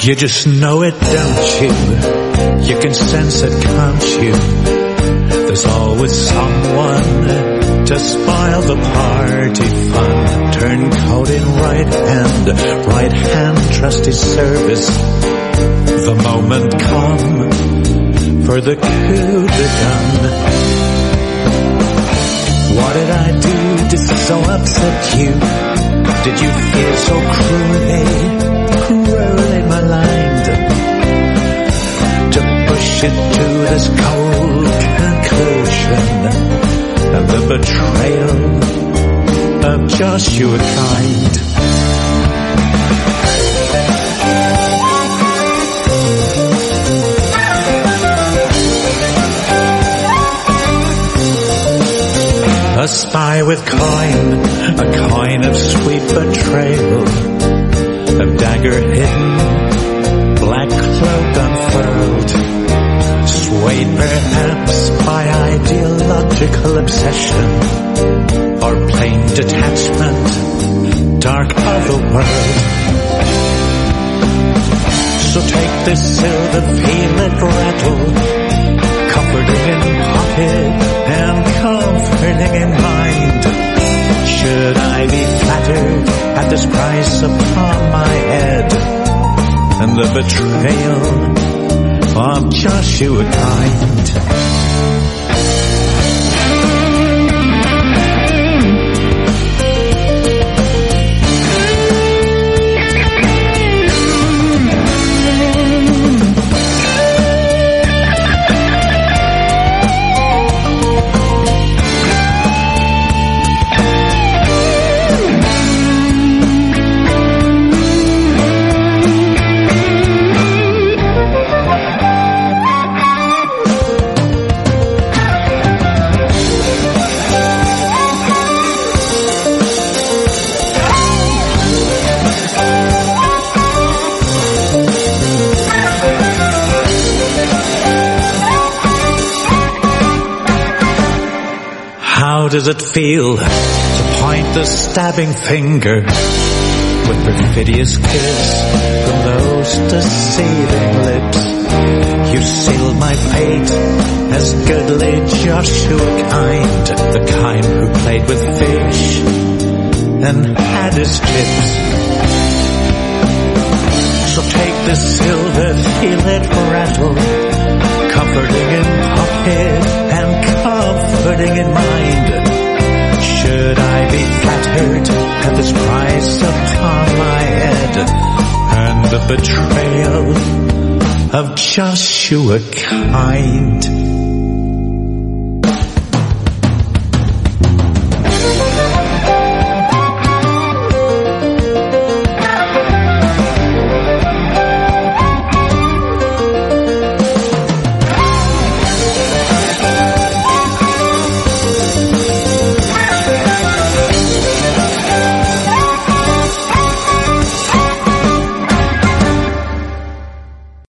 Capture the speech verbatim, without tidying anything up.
You just know it, don't you? You can sense it, can't you? There's always someone to spoil the party fun. Turncoat in right hand, right hand trusty service. The moment come for the coup de done. What did I do to so upset you? Did you feel so cruelly, cruelly maligned? To push it to this cold conclusion, and the betrayal of Joshua Kind. A spy with coin, a coin of sweet betrayal, a dagger hidden, black cloak unfurled, swayed perhaps by ideological obsession, or plain detachment, dark of the world. So take this silver, feel it rattle, comforting in pocket and comforting in mind. Should I be flattered at this price upon my head, and the betrayal of Joshua Kind? How does it feel to point the stabbing finger with perfidious kiss from those deceiving lips? You sealed my fate as goodly Joshua Kind, the kind who played with fish and had his chips. So take this silver, feel it rattle, comforting in pocket and comforting in mind. Should I be flattered at this price upon my head, and the betrayal of Joshua Kind?